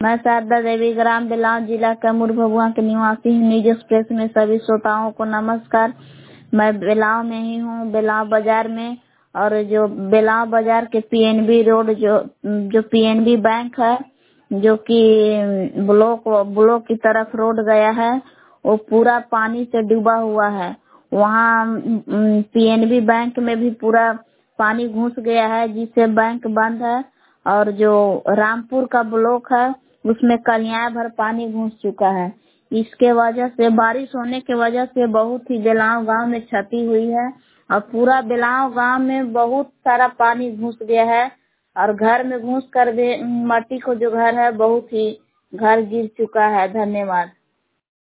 मैं शारदा देवी ग्राम बेलाव जिला कैमूर भभुआ के निवासी हूँ। न्यूज एक्सप्रेस में सभी श्रोताओं को नमस्कार। मैं बेलाव में ही हूँ, बेलाव बाजार में। और जो बेलाव बाजार के पीएनबी रोड जो पीएनबी बैंक है, जो कि ब्लॉक की तरफ रोड गया है, वो पूरा पानी से डूबा हुआ है। वहाँ पीएनबी बैंक में भी पूरा पानी घुस गया है, जिससे बैंक बंद है। और जो रामपुर का ब्लॉक है, उसमें कलियां भर पानी घुस चुका है। इसके वजह से बारिश होने की वजह से बहुत ही बेलाव गांव में क्षति हुई है और पूरा बेलाव गांव में बहुत सारा पानी घुस गया है। और घर में घुस कर भी मट्टी को जो घर है, बहुत ही घर गिर चुका है। धन्यवाद।